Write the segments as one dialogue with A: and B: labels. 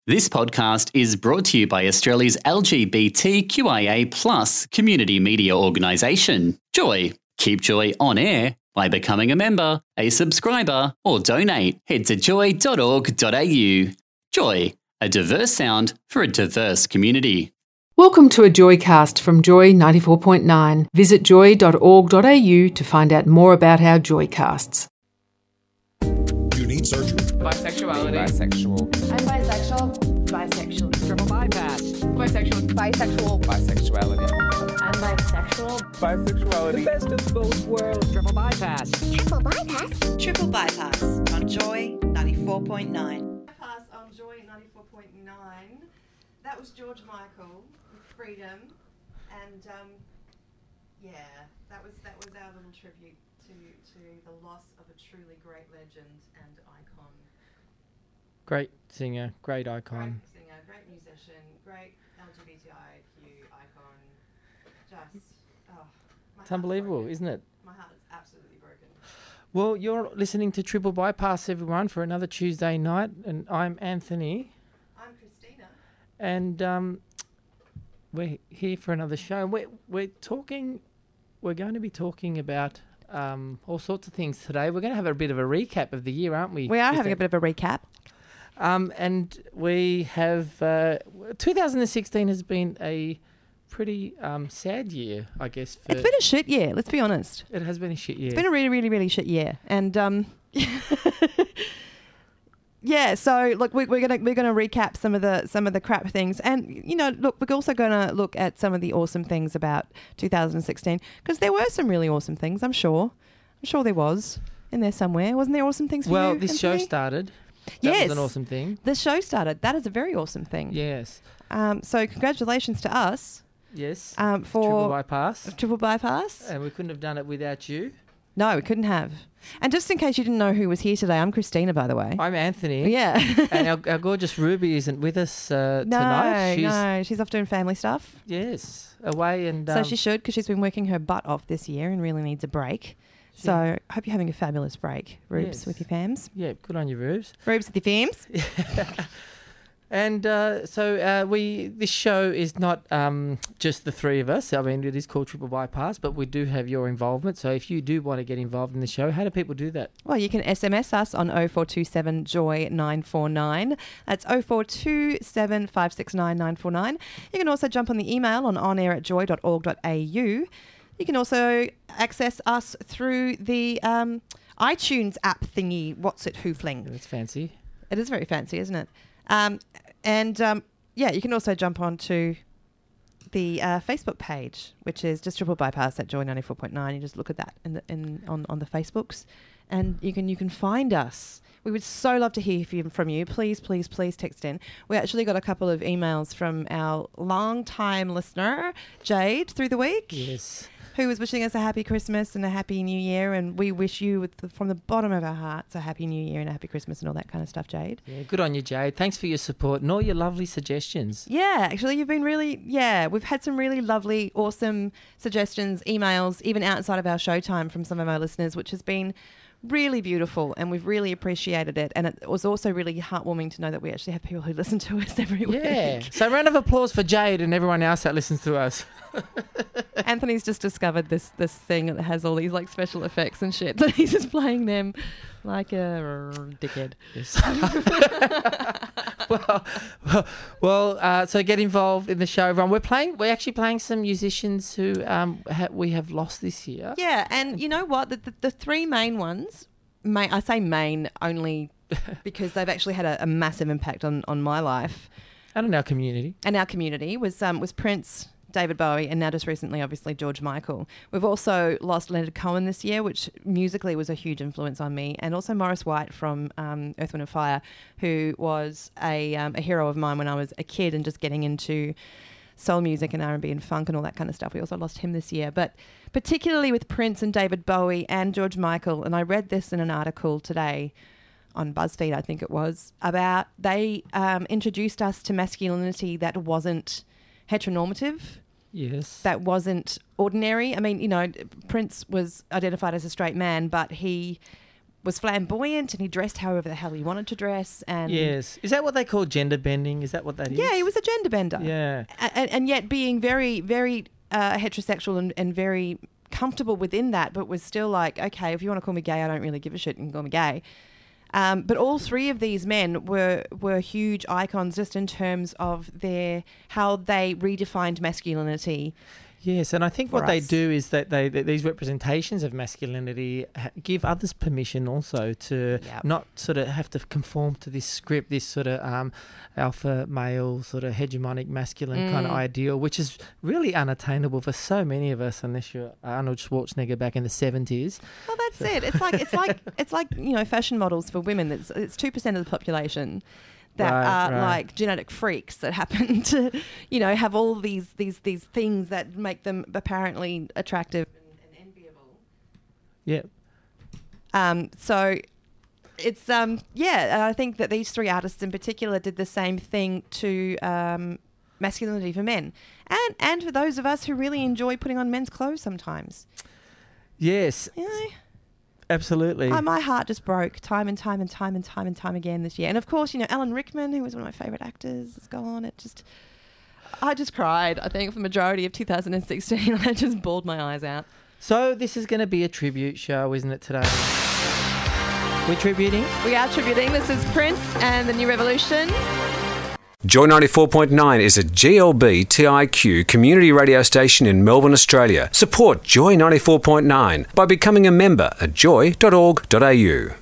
A: This podcast is brought to you by Australia's LGBTQIA+ community media organisation, Joy. Keep Joy on air by becoming a member, a subscriber, or donate. Head to joy.org.au. Joy, a diverse sound for a diverse community.
B: Welcome to a Joycast from Joy 94.9. Visit joy.org.au to find out more about our Joycasts.
C: You need surgery.
D: Bisexuality.
E: Bisexual.
F: I'm bisexual. Bisexual.
D: Triple bypass.
F: Bisexual. Bisexual.
E: Bisexuality.
F: I'm bisexual.
E: Bisexuality.
D: The best of both worlds. Triple bypass.
F: Triple bypass.
G: Triple Bypass on Joy 94.9.
H: Bypass on Joy 94.9. That was George Michael with Freedom, and that was our little tribute to the loss of a truly great legend and icon.
I: Great singer, great icon.
H: Great singer, great musician, great LGBTIQ icon.
I: It's unbelievable, isn't it?
H: My heart is absolutely broken.
I: Well, you're listening to Triple Bypass, everyone, for another Tuesday night, and I'm Anthony.
H: I'm Christina.
I: And we're here for another show. We're going to be talking about all sorts of things today. We're going to have a bit of a recap of the year, aren't we?
J: We are having a bit of a recap.
I: And we have 2016 has been a pretty sad year, I guess.
J: It's been a shit year, let's be honest.
I: It has been a shit year.
J: It's been a really, really, really shit year. And yeah, so look, we're gonna recap some of the crap things, and look, we're also gonna look at some of the awesome things about 2016, because there were some really awesome things. I'm sure there was in there somewhere. Wasn't there awesome things for you?
I: Well, this show
J: Anthony?
I: started.
J: Yes,
I: That was an awesome thing.
J: The show started. That is a very awesome thing.
I: Yes.
J: So congratulations to us.
I: Yes.
J: For
I: Triple Bypass.
J: Triple Bypass.
I: And we couldn't have done it without you.
J: No, we couldn't have. And just in case you didn't know who was here today, I'm Christina, by the way.
I: I'm Anthony.
J: Yeah.
I: And our gorgeous Ruby isn't with us tonight.
J: No, she's off doing family stuff.
I: Yes, away and...
J: So she should, because she's been working her butt off this year and really needs a break. So I hope you're having a fabulous break, Rubes, with your fams.
I: Yeah, good on you, Rubes.
J: Rubes with your fams. And
I: this show is not just the three of us. I mean, it is called Triple Bypass, but we do have your involvement. So if you do want to get involved in the show, how do people do that?
J: Well, you can SMS us on 0427 Joy 949. That's 0427 569 949. You can also jump on the email on onair@joy.org.au. You can also access us through the iTunes app thingy. What's it, Hoofling?
I: That's fancy.
J: It is very fancy, isn't it? You can also jump onto the Facebook page, which is just Triple Bypass at Joy 94.9. You just look at that on the Facebooks, and you can find us. We would so love to hear from you. Please, please, please text in. We actually got a couple of emails from our long-time listener, Jade, through the week.
I: Yes.
J: Who was wishing us a happy Christmas and a happy New Year, and we wish you from the bottom of our hearts a happy New Year and a happy Christmas and all that kind of stuff, Jade.
I: Yeah, good on you, Jade. Thanks for your support and all your lovely suggestions.
J: Yeah, actually, you've been we've had some really lovely, awesome suggestions, emails, even outside of our showtime from some of our listeners, which has been really beautiful, and we've really appreciated it. And it was also really heartwarming to know that we actually have people who listen to us every week.
I: Yeah. So round of applause for Jade and everyone else that listens to us.
J: Anthony's just discovered this thing that has all these special effects and shit. So he's just playing them like a dickhead.
I: Yes. So get involved in the show, everyone. We're actually playing some musicians who we have lost this year.
J: Yeah, and you know what? The three main ones, I say main only because they've actually had a massive impact on my life.
I: And in our community.
J: And our community was Prince, David Bowie, and now just recently, obviously, George Michael. We've also lost Leonard Cohen this year, which musically was a huge influence on me, and also Maurice White from Earth, Wind & Fire, who was a hero of mine when I was a kid and just getting into soul music and R&B and funk and all that kind of stuff. We also lost him this year, but particularly with Prince and David Bowie and George Michael, and I read this in an article today on BuzzFeed, I think it was, about they introduced us to masculinity that wasn't heteronormative.
I: Yes.
J: That wasn't ordinary. I mean, Prince was identified as a straight man, but he was flamboyant and he dressed however the hell he wanted to dress. And
I: Yes. Is that what they call gender bending? Is that what that is?
J: yeah, he was a gender bender.
I: Yeah.
J: And yet being very, very heterosexual and very comfortable within that, but was still like, okay, if you want to call me gay, I don't really give a shit. You can call me gay. But all three of these men were huge icons just in terms of how they redefined masculinity.
I: Yes, and I think what
J: for
I: they
J: us.
I: do is that these representations of masculinity give others permission also to
J: Yep.
I: not sort of have to conform to this script, this sort of alpha male sort of hegemonic masculine kind of ideal, which is really unattainable for so many of us unless you're Arnold Schwarzenegger back in the 70s.
J: Well, that's it. It's like fashion models for women. It's 2% of the population that are
I: Right.
J: like genetic freaks that happen to, have all these things that make them apparently attractive and enviable.
I: Yeah.
J: So it's I think that these three artists in particular did the same thing to masculinity for men, and for those of us who really enjoy putting on men's clothes sometimes.
I: Yes, absolutely.
J: My heart just broke time and time again this year. And of course, Alan Rickman, who was one of my favourite actors, is gone. I just cried, I think, for the majority of 2016. I just bawled my eyes out.
I: So this is going to be a tribute show, isn't it, today? We're tributing?
J: We are tributing. This is Prince and the New Revolution.
E: Joy 94.9 is a GLBTIQ community radio station in Melbourne, Australia. Support Joy 94.9 by becoming a member at joy.org.au.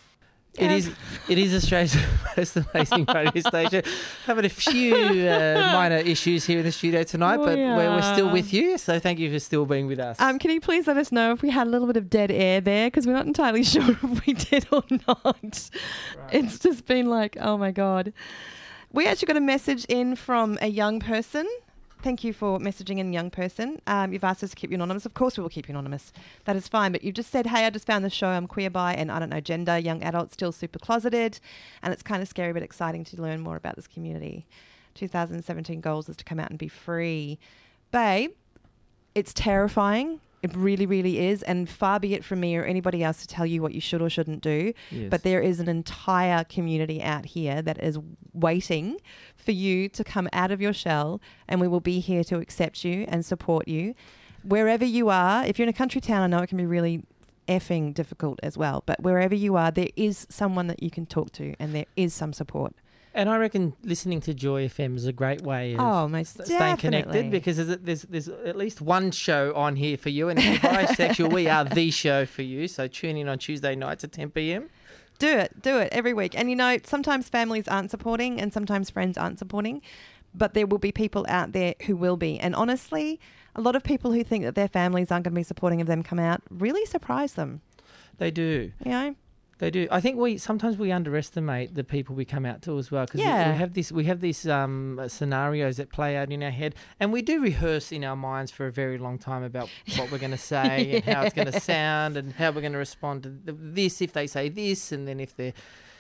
I: It is Australia's most amazing radio station. Having a few minor issues here in the studio tonight, but we're still with you, so thank you for still being with us.
J: Can you please let us know if we had a little bit of dead air there? Because we're not entirely sure if we did or not. Right. It's just been like, oh my God. We actually got a message in from a young person. Thank you for messaging in, young person. You've asked us to keep you anonymous. Of course we will keep you anonymous. That is fine. But you've just said, hey, I just found the show. I'm queer, bi, and I don't know gender, young adult, still super closeted. And it's kind of scary but exciting to learn more about this community. 2017 goals is to come out and be free. Babe, it's terrifying. It really, really is. And far be it from me or anybody else to tell you what you should or shouldn't do.
I: Yes.
J: But there is an entire community out here that is waiting for you to come out of your shell, and we will be here to accept you and support you. Wherever you are, if you're in a country town, I know it can be really effing difficult as well. But wherever you are, there is someone that you can talk to and there is some support.
I: And I reckon listening to Joy FM is a great way of
J: most
I: staying connected, because there's at least one show on here for you. And if you're bisexual, we are the show for you. So tune in on Tuesday nights at 10 p.m.
J: Do it every week. And sometimes families aren't supporting and sometimes friends aren't supporting, but there will be people out there who will be. And honestly, a lot of people who think that their families aren't going to be supporting of them come out really surprise them.
I: They do. They do. I think we sometimes underestimate the people we come out to as well, because we have these scenarios that play out in our head, and we do rehearse in our minds for a very long time about what we're going to say and how it's going to sound and how we're going to respond to this if they say this, and then if they're,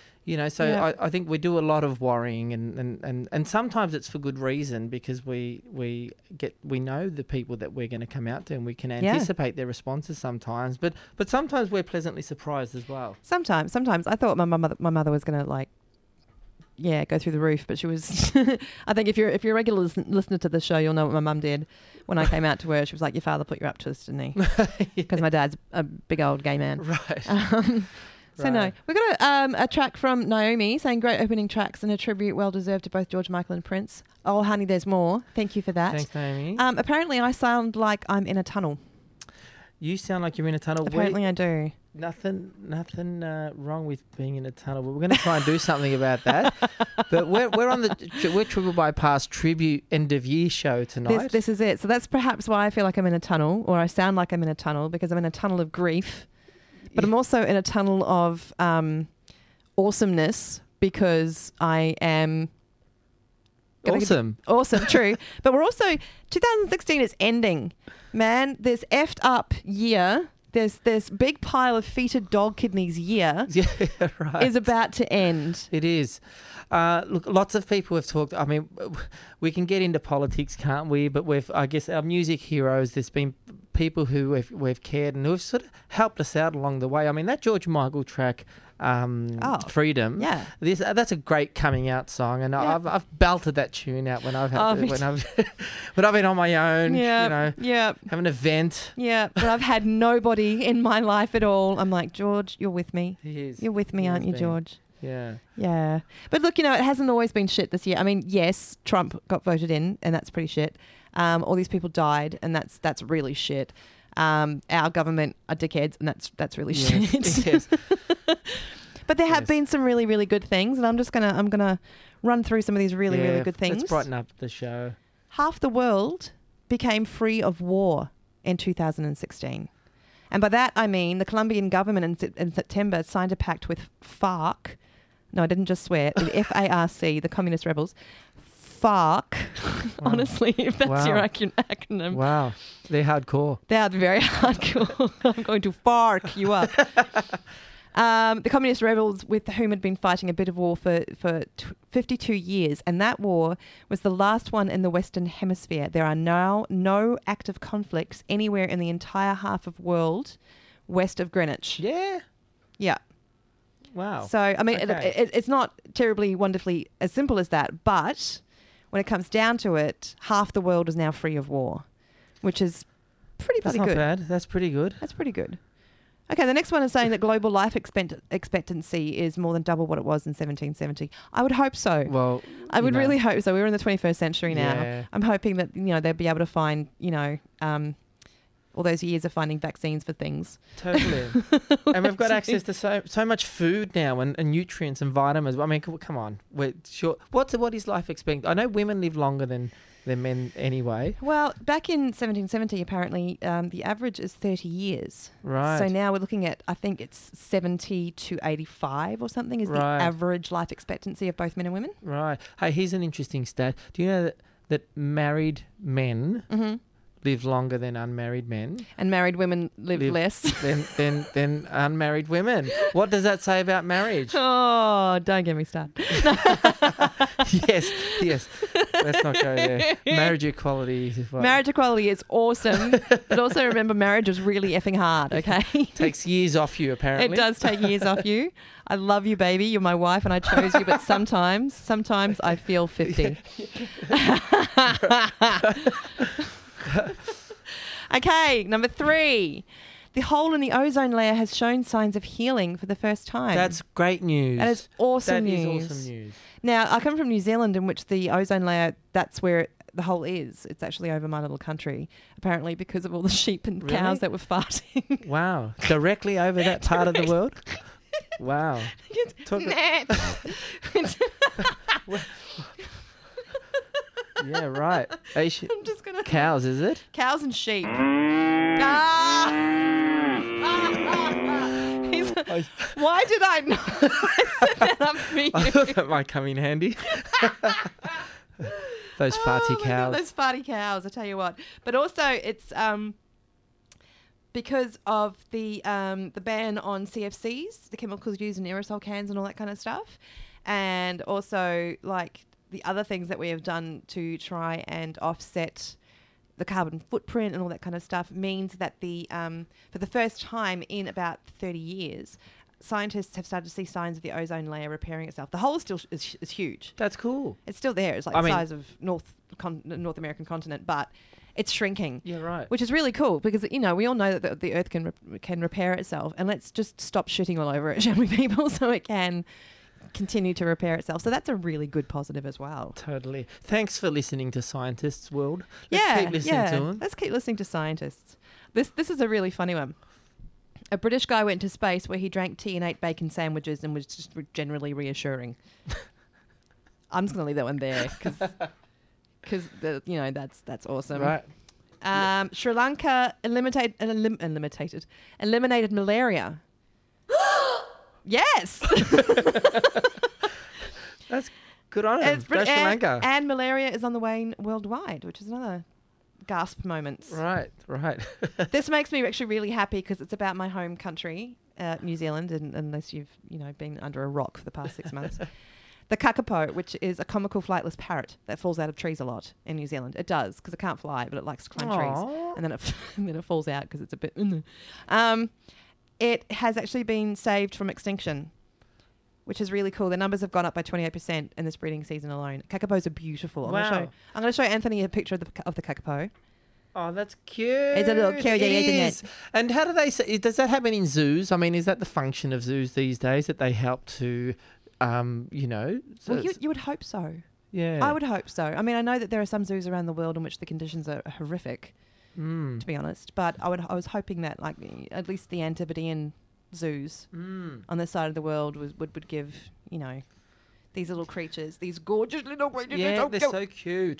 I: I think we do a lot of worrying, and sometimes it's for good reason, because we know the people that we're going to come out to, and we can anticipate their responses sometimes, but sometimes we're pleasantly surprised as well.
J: Sometimes I thought my mother was going to go through the roof, but she was. I think if you're a regular listener to the show, you'll know what my mum did when I came out to her. She was like, "Your father put you up to this, didn't he?" Because my dad's a big old gay man.
I: Right.
J: So no, we've got a track from Naomi saying great opening tracks and a tribute well deserved to both George Michael and Prince. Oh, honey, there's more. Thank you for that.
I: Thanks, Naomi.
J: Apparently, I sound like I'm in a tunnel.
I: You sound like you're in a tunnel.
J: Apparently, I do.
I: Nothing wrong with being in a tunnel. We're going to try and do something about that. But we're Triple Bypass tribute end of year show tonight.
J: This is it. So that's perhaps why I feel like I'm in a tunnel, or I sound like I'm in a tunnel, because I'm in a tunnel of grief. But I'm also in a tunnel of awesomeness, because I am
I: awesome.
J: Awesome, true. But we're also 2016 is ending, man. This effed up year. This big pile of fetid dog kidneys year is about to end.
I: It is. Look, lots of people have talked. I mean, we can get into politics, can't we? But I guess our music heroes, there's been people who we've cared and who've sort of helped us out along the way. I mean, that George Michael track, Freedom.
J: Yeah.
I: That's a great coming out song, and I've belted that tune out when I've when I've been on my own.
J: Yeah.
I: Have an event.
J: Yeah, but I've had nobody in my life at all. I'm like, George, you're with me.
I: He is.
J: You're with me,
I: He
J: aren't
I: has
J: you,
I: been.
J: George?
I: Yeah.
J: Yeah. But look, it hasn't always been shit this year. I mean, yes, Trump got voted in, and that's pretty shit. All these people died, and that's really shit. Our government are dickheads, and that's really shit.
I: Yes.
J: But there have been some really, really good things, and I'm gonna run through some of these really, really good things.
I: Let's brighten up the show.
J: Half the world became free of war in 2016. And by that, I mean the Colombian government in September signed a pact with FARC. No, I didn't just swear. The FARC, the communist rebels. FARC.
I: Wow.
J: Honestly, if that's your
I: Wow.
J: acronym.
I: Wow. They're hardcore.
J: They are very hardcore. I'm going to FARC you up. The communist rebels with whom had been fighting a bit of war for 52 years, and that war was the last one in the Western Hemisphere. There are now no active conflicts anywhere in the entire half of world west of Greenwich.
I: Yeah.
J: Yeah.
I: Wow.
J: So, I mean,
I: Okay.
J: it's not terribly wonderfully as simple as that, but when it comes down to it, half the world is now free of war, which is pretty
I: That's
J: bloody
I: not
J: good.
I: bad. That's pretty good.
J: That's pretty good. Okay, the next one is saying that global life expectancy is more than double what it was in 1770. I would hope so.
I: Well,
J: I would really hope so. We're in the 21st century now.
I: Yeah.
J: I'm hoping that they'll be able to find all those years of finding vaccines for things.
I: Totally. And we've got access to so much food now and nutrients and vitamins. I mean, come on. We're sure. What is life expectancy? I know women live longer than men anyway.
J: Well, back in 1770, apparently, the average is 30 years.
I: Right.
J: So now we're looking at, I think it's 70 to 85 or something is the
I: Right.
J: average life expectancy of both men and women.
I: Right. Hey, here's an interesting stat. Do you know that married men live longer than unmarried men?
J: And married women live less.
I: than unmarried women. What does that say about marriage?
J: Oh, don't get me started.
I: Yes. Let's not go there. Marriage equality is what
J: Marriage equality is awesome, but also remember marriage is really effing hard, okay?
I: takes years off you, apparently.
J: It does take years off you. I love you, baby. You're my wife and I chose you, but sometimes I feel 50. Okay, number 3. The hole in the ozone layer has shown signs of healing for the first time.
I: That's great news.
J: That is awesome news.
I: That is awesome news.
J: Now, I come from New Zealand, in which the ozone layer, that's where the hole is. It's actually over my little country, apparently, because of all the sheep and cows that were farting.
I: Wow. Directly over that part of the world? Wow. Yeah, right.
J: I'm just gonna
I: cows, is it?
J: Cows and sheep. Why did I not set that up for you?
I: I thought that might come in handy. Those farty
J: my God,
I: cows.
J: those farty cows, I tell you what. But also, it's because of the ban on CFCs, the chemicals used in aerosol cans and all that kind of stuff, and also like the other things that we have done to try and offset the carbon footprint and all that kind of stuff means that for the first time in about 30 years, scientists have started to see signs of the ozone layer repairing itself. The hole still is huge.
I: That's cool.
J: It's still there. It's like the size of North American continent, but it's shrinking.
I: Yeah, right.
J: Which is really cool because, we all know that the Earth can repair itself, and let's just stop shitting all over it, shall we, people, so it can continue to repair itself. So that's a really good positive as well.
I: Totally. Thanks for listening to Scientists World. Let's keep listening to them.
J: Let's keep listening to scientists. This is a really funny one. A British guy went to space where he drank tea and ate bacon sandwiches and was just generally reassuring. I'm just going to leave that one there because that's awesome.
I: Right.
J: Sri Lanka eliminated malaria. Yes.
I: That's good on him. Go Sri Lanka.
J: And malaria is on the wane worldwide, which is another gasp moment.
I: Right.
J: This makes me actually really happy because it's about my home country, New Zealand, unless you've been under a rock for the past 6 months. The kakapo, which is a comical flightless parrot that falls out of trees a lot in New Zealand. It does, because it can't fly, but it likes to climb trees. And then it falls out because it's a bit... It has actually been saved from extinction, which is really cool. The numbers have gone up by 28% in this breeding season alone. Kakapos are beautiful. I'm going to show Anthony a picture of the kakapo.
I: Oh, that's cute.
J: It's a little cute,
I: It
J: isn't
I: is. And how do they say? Does that happen in zoos? I mean, is that the function of zoos these days, that they help to, you know?
J: Well, you would hope so.
I: Yeah.
J: I would hope so. I mean, I know that there are some zoos around the world in which the conditions are horrific, to be honest. But I was hoping that, like, at least the Antipodean zoos on this side of the world would give, you know, these little creatures, these gorgeous little creatures.
I: Yeah, they're so cute.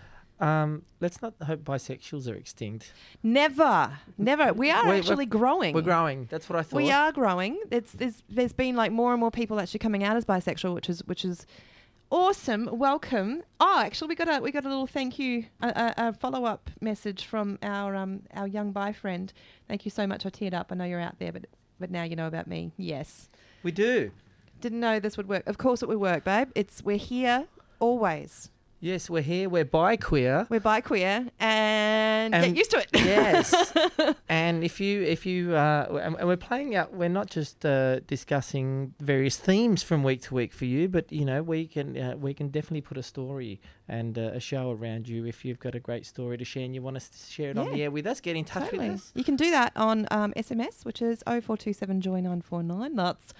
I: Let's not hope bisexuals are extinct.
J: Never. We are actually growing.
I: We're growing. That's what I thought.
J: We are growing. There's been like more and more people actually coming out as bisexual, which is awesome. Welcome. Oh, actually, we got a little thank you, a follow up message from our young bi friend. Thank you so much. I teared up. I know you're out there, but now you know about me. Yes,
I: we do.
J: Didn't know this would work. Of course it would work, babe. We're here always.
I: Yes, we're here. We're bi-queer.
J: We're bi-queer, and get used to it.
I: Yes. And if you and we're playing out. We're not just discussing various themes from week to week for you, but you know we can definitely put a story and a show around you if you've got a great story to share and you want us to share it on the air with us. Get in touch with us.
J: You can do that on SMS, which is 0427 Joy 949. That's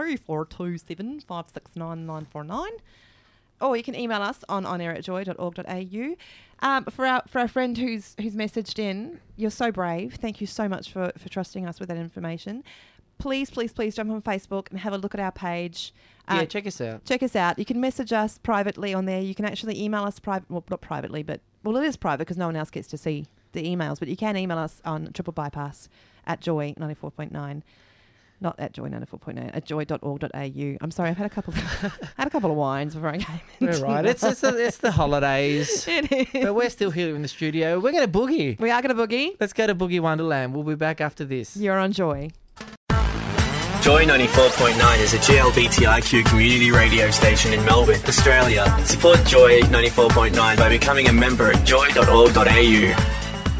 J: 0427 569 949. Or you can email us on onair@joy.org.au. For our friend who's messaged in, you're so brave. Thank you so much for trusting us with that information. Please jump on Facebook and have a look at our page.
I: Check us out.
J: Check us out. You can message us privately on there. You can actually email us not privately, but it is private because no one else gets to see the emails. But you can email us on triple bypass at Joy 94.9. Not at Joy 94.9, at joy.org.au. I'm sorry, I've had a couple of wines before I came in.
I: We're right. It's the holidays.
J: It is.
I: But we're still here in the studio. We're going to boogie.
J: We are going to boogie.
I: Let's go to Boogie Wonderland. We'll be back after this.
J: You're on Joy.
K: Joy 94.9 is a GLBTIQ community radio station in Melbourne, Australia. Support Joy 94.9 by becoming a member at joy.org.au.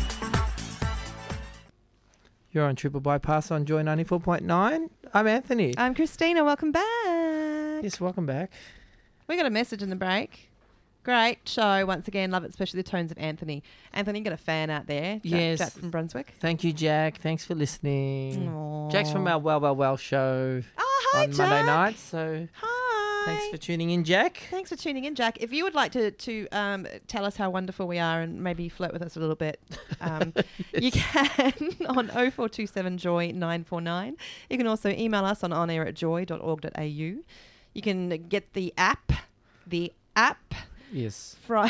I: You're on Triple Bypass on Joy 94.9. I'm Anthony.
J: I'm Christina. Welcome back.
I: Yes, welcome back.
J: We got a message in the break. Great show once again. Love it, especially the tones of Anthony. Anthony, got a fan out there.
I: Yes.
J: Jack from Brunswick.
I: Thank you, Jack. Thanks for listening.
J: Aww.
I: Jack's from our Well show
J: hi,
I: on
J: Jack.
I: Monday night. So
J: hi.
I: Thanks for tuning in, Jack.
J: Thanks for tuning in, Jack. If you would like to tell us how wonderful we are and maybe flirt with us a little bit, yes. You can on 0427 Joy 949. You can also email us on onair@joy.org.au. You can get the app.
I: Yes.
J: From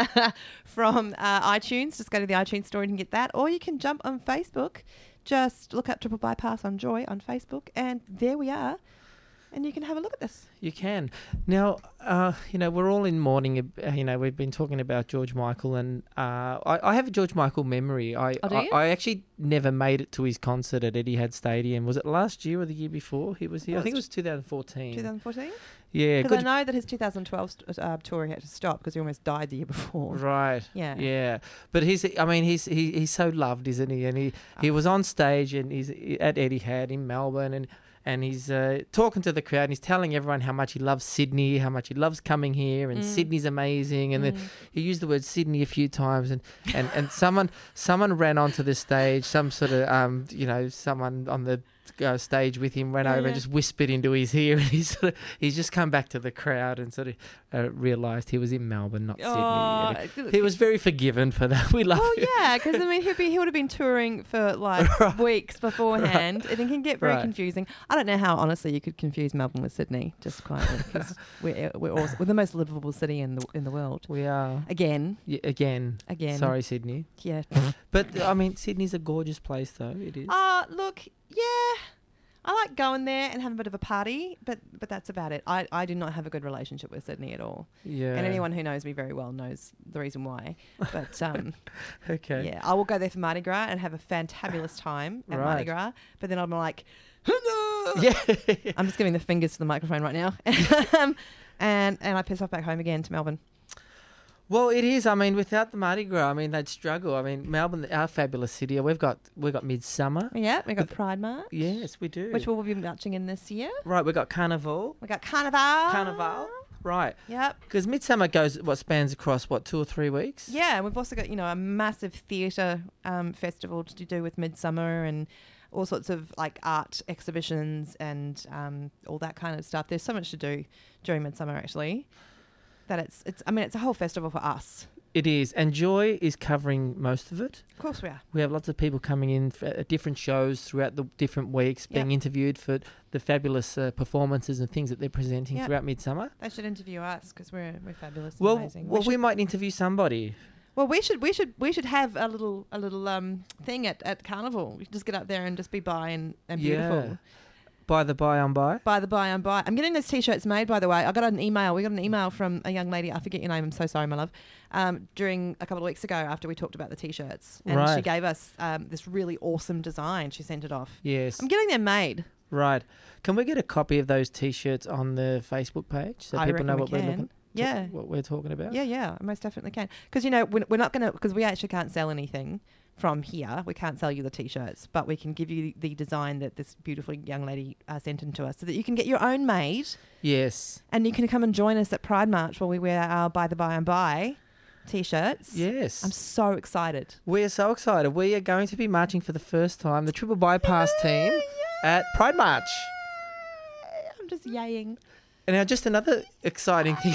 J: iTunes. Just go to the iTunes store and get that. Or you can jump on Facebook. Just look up Triple Bypass on Joy on Facebook, and there we are. And you can have a look at this.
I: You can. Now, we're all in mourning. We've been talking about George Michael, and I have a George Michael memory. I actually never made it to his concert at Etihad Stadium. Was it last year or the year before he was here? I think it was 2014.
J: 2014?
I: Yeah.
J: Because I know that his 2012 tour had to stop because he almost died the year before.
I: Right.
J: Yeah.
I: Yeah. But he's so loved, isn't he? And he was on stage and he's at Etihad in Melbourne and he's talking to the crowd and he's telling everyone how much he loves Sydney, how much he loves coming here, and Sydney's amazing. And then he used the word Sydney a few times, and someone ran onto the stage, some sort of someone on the stage with him ran over and just whispered into his ear, and he's just come back to the crowd and sort of realised he was in Melbourne, not Sydney. He was very forgiven for that. We love him.
J: Oh yeah, because he would have been touring for like weeks beforehand, and it can get very confusing. I don't know how honestly you could confuse Melbourne with Sydney, just quietly, because we're the most livable city in the world.
I: We are
J: again.
I: Yeah, again.
J: Sorry,
I: Sydney.
J: Yeah,
I: but I mean, Sydney's a gorgeous place, though. It is.
J: Look, yeah. I like going there and having a bit of a party, but that's about it. I do not have a good relationship with Sydney at all.
I: Yeah.
J: And anyone who knows me very well knows the reason why. But
I: okay.
J: Yeah, I will go there for Mardi Gras and have a fantabulous time at Mardi Gras. But then I'm like,
I: yeah.
J: I'm just giving the fingers to the microphone right now. and I piss off back home again to Melbourne.
I: Well, it is. I mean, without the Mardi Gras, I mean, they'd struggle. I mean, Melbourne, our fabulous city, we've got Midsummer.
J: Yeah, we've got Pride March.
I: Yes, we do.
J: Which we'll be marching in this year.
I: Right, we've got Carnival.
J: We got Carnival.
I: Right.
J: Yep.
I: Because Midsummer spans across, 2 or 3 weeks?
J: Yeah, and we've also got, a massive theatre festival to do with Midsummer and all sorts of like art exhibitions and all that kind of stuff. There's so much to do during Midsummer actually. That it's a whole festival for us.
I: It is, and Joy is covering most of it.
J: Of course we are.
I: We have lots of people coming in for different shows throughout the different weeks, being interviewed for the fabulous performances and things that they're presenting throughout Midsummer.
J: They should interview us because we're fabulous and
I: well,
J: amazing.
I: Well, we might interview somebody.
J: Well, we should have a little thing at Carnival. We should just get up there and just be bi and beautiful.
I: Yeah. By the by, I'm by.
J: By the by, I'm by. I'm getting those T-shirts made, by the way. I got an email. We got an email from a young lady. I forget your name. I'm so sorry, my love. During a couple of weeks ago after we talked about the T-shirts. And she gave us this really awesome design. She sent it off.
I: Yes.
J: I'm getting them made.
I: Right. Can we get a copy of those T-shirts on the Facebook page so people know what we're talking about?
J: Yeah, I most definitely can. Because, we're not going to, because we actually can't sell anything from here. We can't sell you the T-shirts, but we can give you the design that this beautiful young lady sent in to us so that you can get your own made.
I: Yes.
J: And you can come and join us at Pride March while we wear our By the By and By T-shirts.
I: Yes.
J: I'm so excited.
I: We are so excited. We are going to be marching for the first time, the Triple Bypass team at Pride March.
J: I'm just yaying.
I: And now just another exciting thing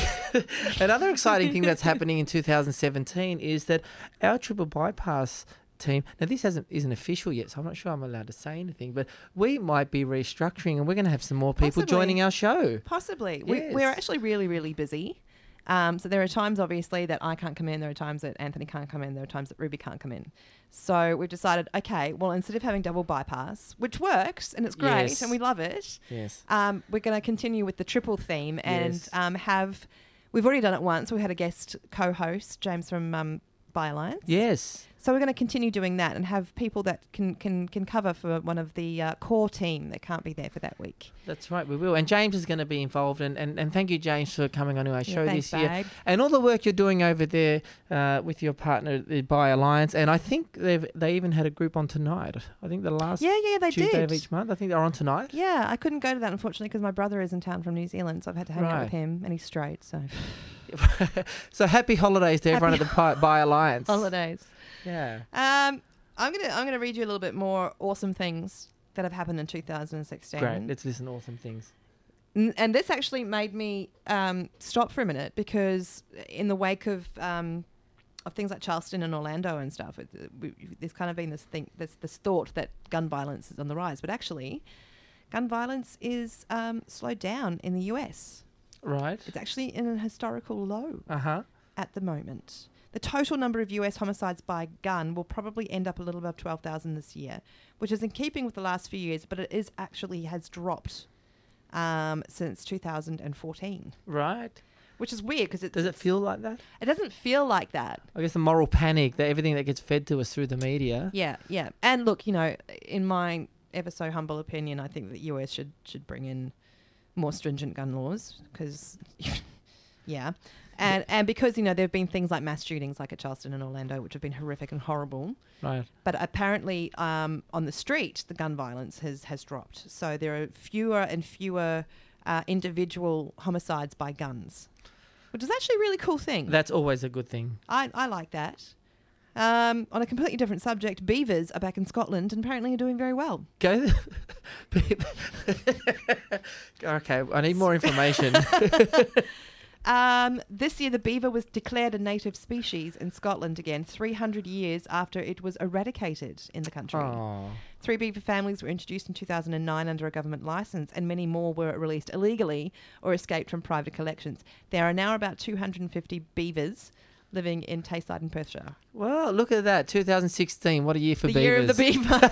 I: that's happening in 2017 is that our Triple Bypass team, now this isn't official yet, so I'm not sure I'm allowed to say anything, but we might be restructuring and we're going to have some more people joining our show.
J: Possibly.
I: Yes.
J: We're actually really, really busy. So there are times, obviously, that I can't come in. There are times that Anthony can't come in. There are times that Ruby can't come in. So we've decided, okay, well, instead of having double bypass, which works and it's great and we love it, we're going to continue with the triple theme and we've already done it once. We had a guest co-host, James from Bi Alliance.
I: Yes.
J: So we're going to continue doing that and have people that can cover for one of the core team that can't be there for that week.
I: That's right, we will. And James is going to be involved. And thank you, James, for coming on to our show
J: thanks,
I: this year.
J: babe.
I: And all the work you're doing over there with your partner, the Bi Alliance. And I think they even had a group on tonight. I think the last
J: they
I: Tuesday
J: did.
I: of each month. I think they're on tonight.
J: Yeah, I couldn't go to that, unfortunately, because my brother is in town from New Zealand, so I've had to hang out with him, and he's straight, so...
I: So happy holidays to everyone at the Bi Alliance.
J: Holidays.
I: Yeah.
J: I'm gonna read you a little bit more awesome things that have happened in 2016.
I: Great. Let's listen to awesome things.
J: And this actually made me stop for a minute because in the wake of things like Charleston and Orlando and stuff, there's kind of been this thought that gun violence is on the rise, but actually, gun violence is slowed down in the US.
I: Right.
J: It's actually in a historical low at the moment. The total number of US homicides by gun will probably end up a little above 12,000 this year, which is in keeping with the last few years, but it has dropped since 2014.
I: Right.
J: Which is weird because
I: does it feel like that?
J: It doesn't feel like that.
I: I guess the moral panic, that everything that gets fed to us through the media.
J: Yeah. And look, in my ever so humble opinion, I think that US should bring in more stringent gun laws because, and because there have been things like mass shootings, like at Charleston and Orlando, which have been horrific and horrible.
I: Right.
J: But apparently, on the street, the gun violence has dropped. So there are fewer and fewer individual homicides by guns, which is actually a really cool thing.
I: That's always a good thing.
J: I like that. On a completely different subject, beavers are back in Scotland and apparently are doing very well.
I: Go. Okay, I need more information.
J: This year, the beaver was declared a native species in Scotland again, 300 years after it was eradicated in the country.
I: Aww.
J: 3 beaver families were introduced in 2009 under a government licence, and many more were released illegally or escaped from private collections. There are now about 250 beavers living in Tayside and Perthshire.
I: Well, look at that. 2016. What a year for beavers.
J: The year of the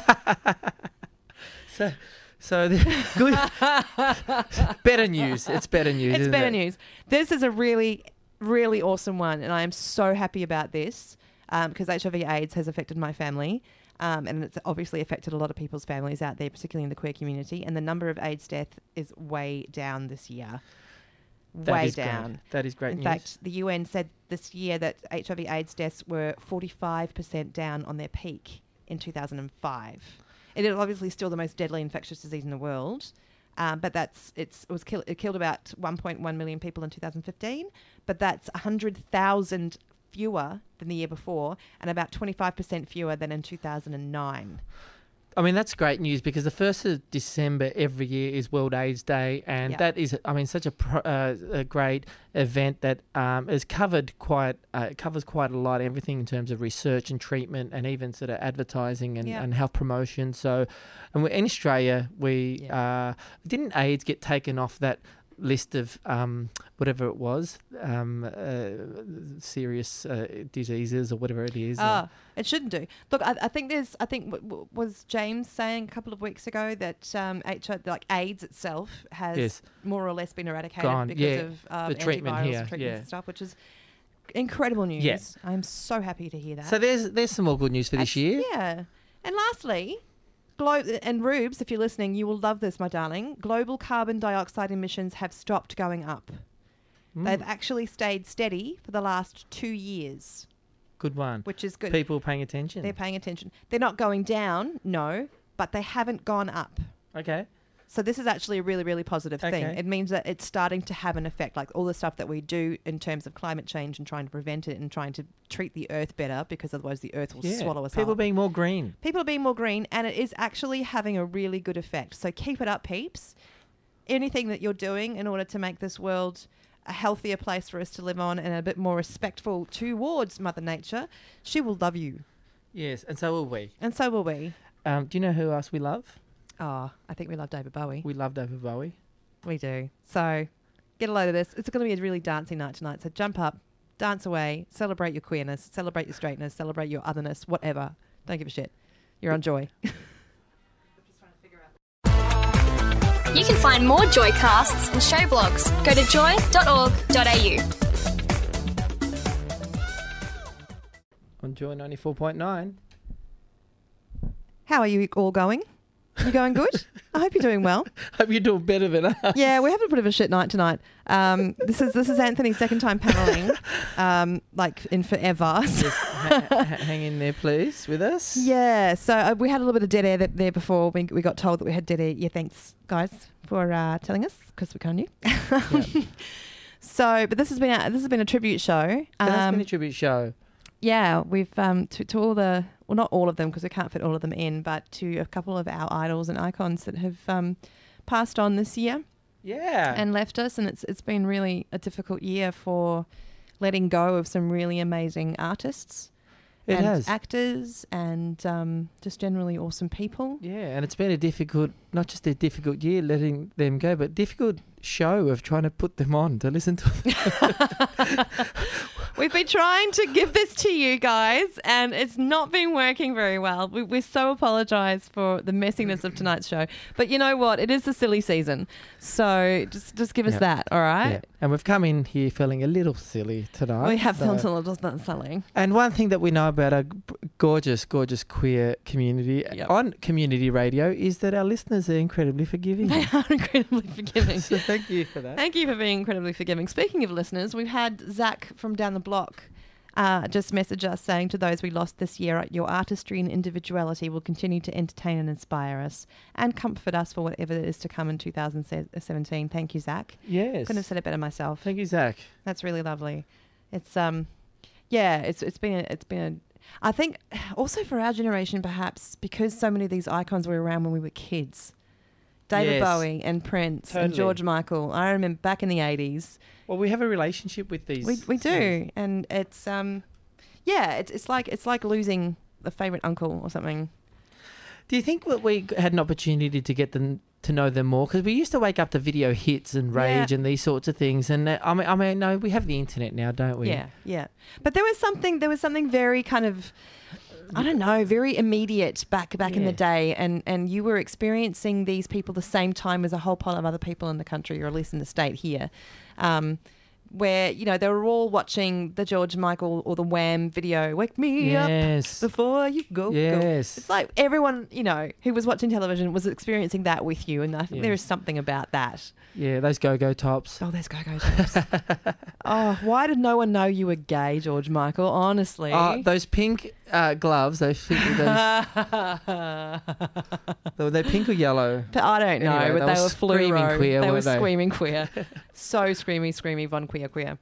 J: beaver.
I: So good. Better news. It's better news.
J: It's better news. This is a really, really awesome one, and I am so happy about this because HIV/AIDS has affected my family, and it's obviously affected a lot of people's families out there, particularly in the queer community. And the number of AIDS death is way down this year. way
I: is
J: down.
I: Great. That is great
J: In
I: news.
J: fact, the UN said this year that HIV/AIDS deaths were 45% down on their peak in 2005. It is obviously still the most deadly infectious disease in the world, but it killed about 1.1 million people in 2015, but that's 100,000 fewer than the year before and about 25% fewer than in 2009.
I: I mean, that's great news because the 1st of December every year is World AIDS Day, and that is, I mean, such a great event that is covers quite a lot, everything in terms of research and treatment and even sort of advertising and health promotion. So, and in Australia, didn't AIDS get taken off that list of whatever it was, serious diseases or whatever it is.
J: It shouldn't do. Look, I think was James saying a couple of weeks ago that AIDS itself has more or less been eradicated because of
I: the treatment
J: antivirals
I: here,
J: and treatments and stuff, which is incredible news.
I: Yeah.
J: I'm so happy to hear that.
I: So there's some more good news for this year.
J: Yeah. And lastly, and Rubes, if you're listening, you will love this, my darling. Global carbon dioxide emissions have stopped going up. They've actually stayed steady for the last 2 years.
I: Good one.
J: Which is good.
I: People paying attention.
J: They're paying attention. They're not going down, no, but they haven't gone up.
I: Okay.
J: So this is actually a really, really positive thing. It means that it's starting to have an effect, like all the stuff that we do in terms of climate change and trying to prevent it and trying to treat the earth better, because otherwise the earth will swallow us up.
I: People being more green.
J: People are being more green, and it is actually having a really good effect. So keep it up, peeps. Anything that you're doing in order to make this world a healthier place for us to live on and a bit more respectful towards Mother Nature, she will love you.
I: Yes, and so will we.
J: And so will we.
I: Do you know who else we love?
J: Oh, I think we love David Bowie.
I: We love David Bowie.
J: We do. So get a load of this. It's going to be a really dancing night tonight. So jump up, dance away, celebrate your queerness, celebrate your straightness, celebrate your otherness, whatever. Don't give a shit. You're on Joy.
L: You can find more Joycasts and show blogs. Go to joy.org.au.
I: On Joy 94.9.
J: How are you all going? You going good? I hope you're doing well.
I: Hope you're doing better than us.
J: Yeah, we're having a bit of a shit night tonight. This is Anthony's second time panelling, like in forever.
I: Hang in there, please, with us.
J: Yeah, so we had a little bit of dead air there before. We got told that we had dead air. Yeah, thanks, guys, for telling us, because we kind of knew. So, but this has been a tribute show.
I: That's been a tribute show.
J: Yeah, we've to all the, well, not all of them because we can't fit all of them in, but to a couple of our idols and icons that have passed on this year.
I: Yeah.
J: And left us, and it's been really a difficult year for letting go of some really amazing artists.
I: It has.
J: Actors and just generally awesome people.
I: Yeah, and it's been not just a difficult year letting them go, but difficult show of trying to put them on to listen to.
J: We've been trying to give this to you guys, and it's not been working very well. We so apologise for the messiness of tonight's show. But you know what? It is the silly season. So just give us that, all right?
I: Yeah. And we've come in here feeling a little silly tonight.
J: We have felt a little silly.
I: And one thing that we know about our gorgeous, gorgeous queer community on community radio is that our listeners are incredibly forgiving.
J: They are incredibly forgiving.
I: So thank you for that.
J: Thank you for being incredibly forgiving. Speaking of listeners, we've had Zach from down the block just message us saying, to those we lost this year, your artistry and individuality will continue to entertain and inspire us and comfort us for whatever it is to come in 2017. Thank you, Zach.
I: Yes.
J: Couldn't have said it better myself.
I: Thank you, Zach.
J: That's really lovely. It's it's been a I think also for our generation, perhaps because so many of these icons were around when we were kids. David Bowie and Prince and George Michael. I remember back in the 80s.
I: Well, we have a relationship with these.
J: We do, and it's it's like losing a favourite uncle or something.
I: Do you think that we had an opportunity to get them to know them more? Because we used to wake up to video hits and Rage and these sorts of things, and I mean, no, we have the internet now, don't we?
J: Yeah. But there was something very kind of, I don't know, very immediate back in the day, and you were experiencing these people the same time as a whole pile of other people in the country, or at least in the state here. where, you know, they were all watching the George Michael or the Wham video, Wake Me Up Before You Go.
I: Yes.
J: It's like everyone, you know, who was watching television was experiencing that with you, and I think there is something about that.
I: Yeah, those go-go tops.
J: Oh, there's go-go tops. Oh, why did no one know you were gay, George Michael? Honestly.
I: Those pink gloves, were they pink or yellow?
J: But I don't know,
I: Anyway,
J: but they were
I: screaming
J: fluoro.
I: queer,
J: They were
I: weren't they?
J: screaming queer. So screamy, von queer.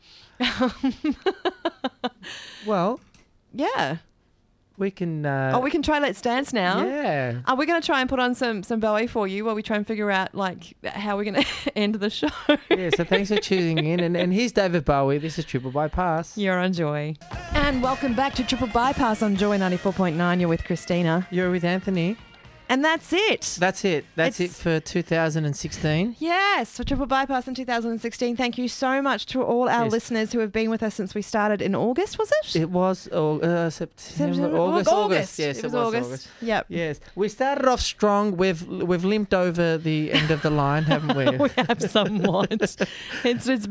I: Well,
J: yeah.
I: we can...
J: we can try Let's Dance now.
I: Yeah.
J: Are we going to try and put on some Bowie for you while we try and figure out, like, how we're going to end the show?
I: Yeah, so thanks for tuning in. And here's David Bowie. This is Triple Bypass.
J: You're on Joy. And welcome back to Triple Bypass on Joy 94.9. You're with Christina.
I: You're with Anthony.
J: And that's it.
I: That's it. That's it for 2016.
J: Yes, for Triple Bypass in 2016. Thank you so much to all our listeners who have been with us since we started in August, was it?
I: It was September, August. Yes,
J: it was August. Yep.
I: Yes. We started off strong. We've limped over the end of the line, haven't we?
J: We have somewhat. It's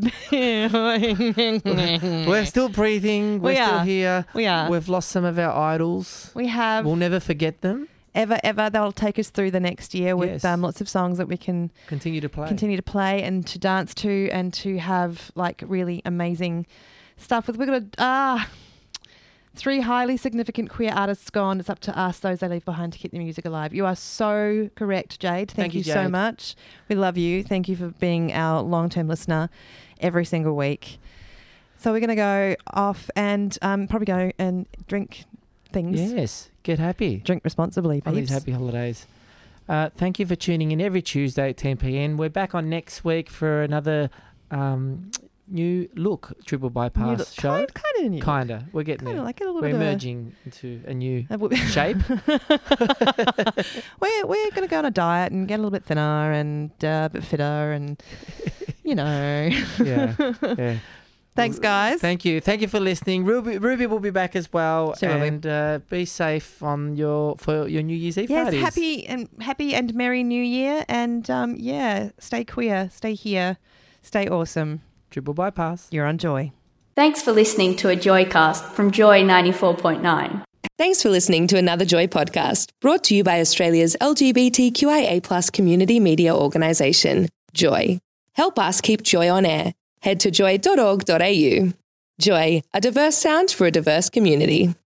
I: We're still breathing. We're still here.
J: We are.
I: We've lost some of our idols.
J: We have.
I: We'll never forget them.
J: Ever. They'll take us through the next year with lots of songs that we can
I: continue to
J: play and to dance to, and to have like really amazing stuff. We've got 3 highly significant queer artists gone. It's up to us, those they leave behind, to keep the music alive. You are so correct, Jade. Thank you,
I: Jade.
J: so much. We love you. Thank you for being our long-term listener every single week. So we're going to go off and probably go and drink things.
I: Yes. Get happy.
J: Drink responsibly,
I: On these
J: peeps.
I: happy holidays. Thank you for tuning in every Tuesday at 10 p.m. We're back on next week for another new look Triple Bypass show.
J: Kind of new.
I: Kinda. We're getting there.
J: Like a little
I: We're
J: bit
I: emerging into a new shape.
J: We're going to go on a diet and get a little bit thinner and a bit fitter, and you know.
I: Yeah.
J: Thanks, guys.
I: Thank you for listening. Ruby will be back as well, and be safe for your New Year's Eve parties.
J: Yes, happy and merry New Year, and stay queer, stay here, stay awesome.
I: Triple Bypass.
J: You're on Joy.
L: Thanks for listening to a Joycast from Joy 94.9.
M: Thanks for listening to another Joy podcast, brought to you by Australia's LGBTQIA+ community media organisation, Joy. Help us keep Joy on air. Head to joy.org.au. Joy, a diverse sound for a diverse community.